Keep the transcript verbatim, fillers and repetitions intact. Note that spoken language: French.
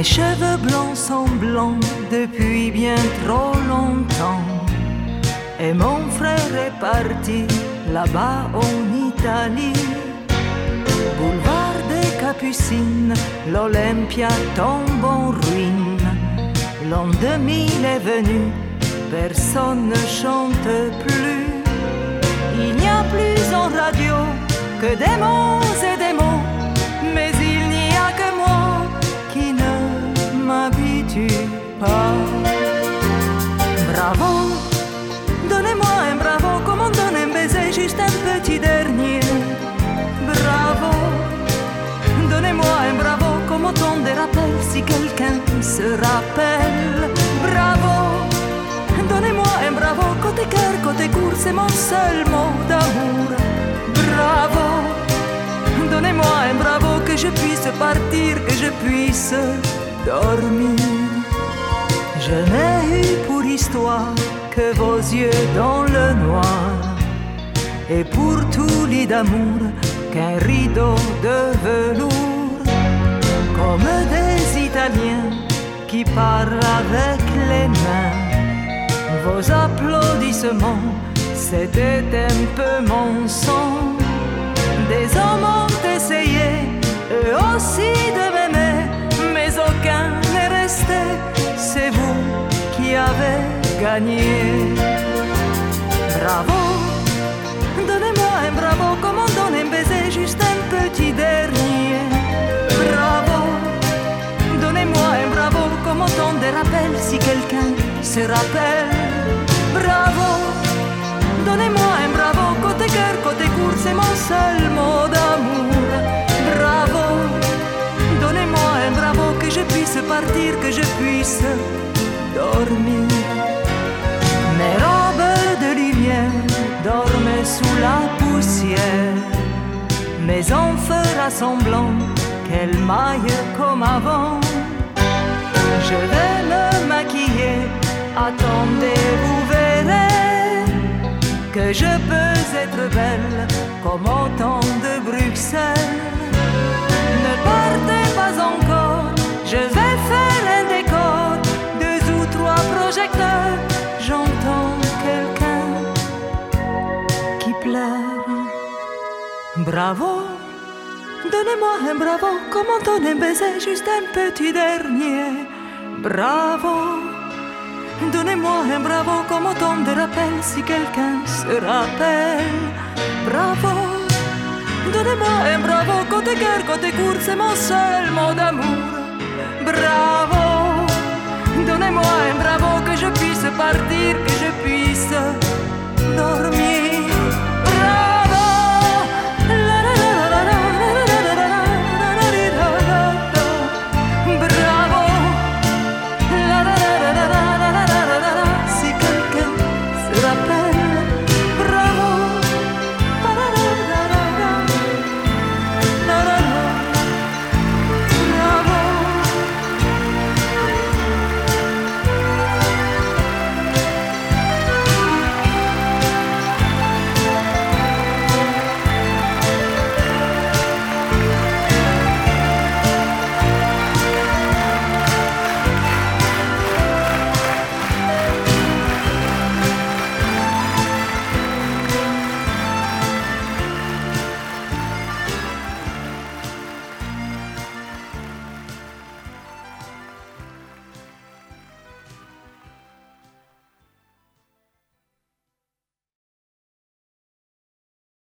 Mes cheveux blancs sont blancs depuis bien trop longtemps. Et mon frère est parti là-bas en Italie. Boulevard des Capucines, l'Olympia tombe en ruine. L'an deux mille est venu, personne ne chante plus. Il n'y a plus en radio que des mots et des mots, mais il n'y a que moi qui ne m'habitue pas. Bravo, donnez-moi un bravo, comme on donne un baiser, juste un petit dernier. Bravo, donnez-moi un bravo, comme on donne des rappels, si quelqu'un se rappelle. Bravo, donnez-moi un bravo, côté cœur, côté court, c'est mon seul mot d'amour. Bravo, donnez-moi un bravo, que je puisse partir, que je puisse dormir. Je n'ai eu pour histoire que vos yeux dans le noir, et pour tout lit d'amour qu'un rideau de velours. Comme des Italiens qui parlent avec les mains, vos applaudissements, c'était un peu mon son. Des hommes ont essayé, eux aussi de m'aimer, mais aucun n'est resté, c'est vous qui avez gagné. Bravo, donnez-moi un bravo, comme on donne un baiser, juste un petit dernier. Bravo, donnez-moi un bravo, comme on donne des rappels, si quelqu'un se rappelle. Bravo, donnez-moi un bravo, côté cœur, côté court, c'est mon seul mot d'amour. Bravo, donnez-moi un bravo, que je puisse partir, que je puisse dormir. Mes robes de lumière dorment sous la poussière, mais on fera semblant qu'elles maillent comme avant. Je vais me maquiller, attendez, vous verrez que je peux être belle comme au temps de Bruxelles. Ne partez pas encore, je vais faire un décor, deux ou trois projecteurs, j'entends quelqu'un qui pleure. Bravo, donnez-moi un bravo, comme on donne un baiser, juste un petit dernier. Bravo, donnez-moi un bravo, comme on donne des rappels, si quelqu'un se rappelle. Bravo, donnez-moi un bravo, côté cœur, côté court, c'est mon seul mot d'amour. Bravo, donnez-moi un bravo, que je puisse partir, que je puisse dormir.